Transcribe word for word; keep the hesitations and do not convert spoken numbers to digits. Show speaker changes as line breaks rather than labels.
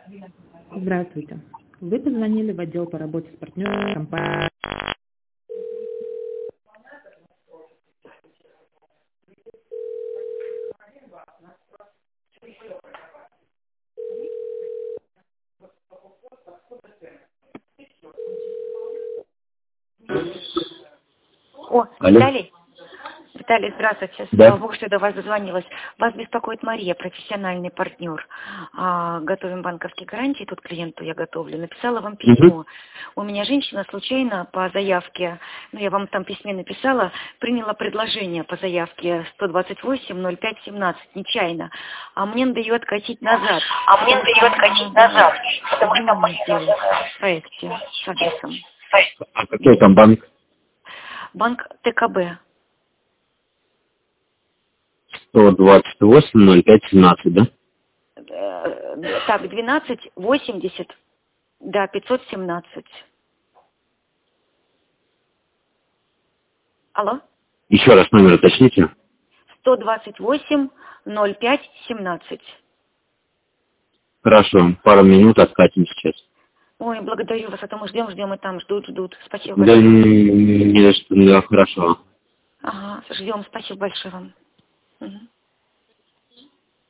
Здравствуйте. Вы позвонили в отдел по работе с партнером компании.
О,
Алло.
Виталий? Виталий, здравствуйте.
Да.
Слава Богу, что до вас дозвонилась. Вас беспокоит Мария, профессиональный партнер. А, готовим банковские гарантии, тут клиенту я готовлю. Написала вам письмо.
Угу.
У меня женщина случайно по заявке, ну я вам там в письме написала, приняла предложение по заявке сто двадцать восемь ноль пять семнадцать, нечаянно. А мне надо ее откатить назад.
А мне надо ее откатить назад, потому что
изменения сделать в проекте с адресом.
А какой там банк?
Банк ТКБ.
сто двадцать восемь ноль пять семнадцать, да?
Э, Так, двенадцать восемьдесят, да, пятьсот семнадцать. Алло?
Еще раз номер уточните.
сто двадцать восемь ноль пять семнадцать.
Хорошо, пару минут откатим сейчас.
Ой, благодарю вас, а то мы ждем, ждем, и там ждут, ждут. Спасибо
Да,
большое.
не за что, да, хорошо.
Ага, ждем, спасибо большое вам. Мгм.